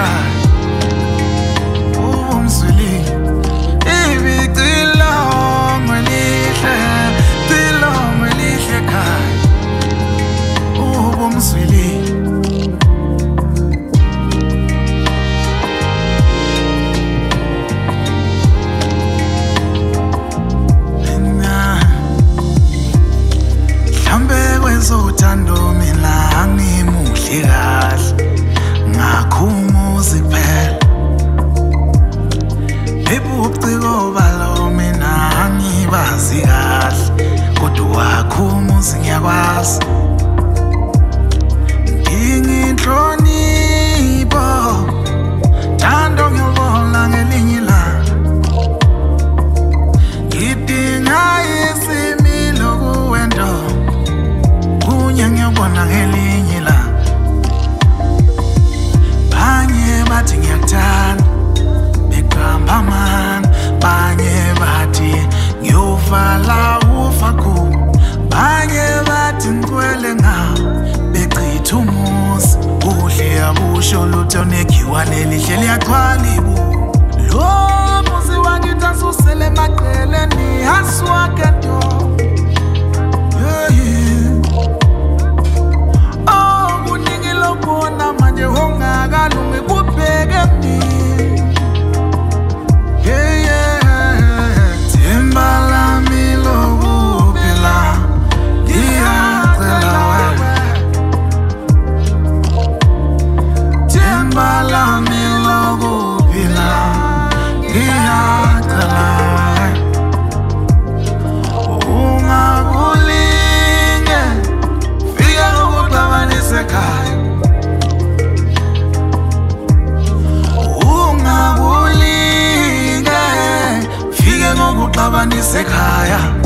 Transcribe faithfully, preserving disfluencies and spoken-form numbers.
ekhaya ubumzwili ibicilo ngelihle cilo ngelihle ekhaya ubumzwili Uthando mina angimuhle kahle ngakhumuzi kuphela ebuciko balo mina angibazi kahle kodwa wakhumuzi ngiyakwazi nginhlonipho thando ngiyobona ngelinye ilanga ngidinga isimilo kuwendo ngiyabona ngelinye la banye bathi ngiyakuthanda beqamba man banye bathi ngiyovala ufa ku banye bathi ngcwele ngawo bechitha umuzi kuhle abusho lutho nekhiwane lihle liyaxhwala ibu lo muzi wangithi asusele emaqeleni aswake nto Ungabulinge fike ngokuxabanisa ekhaya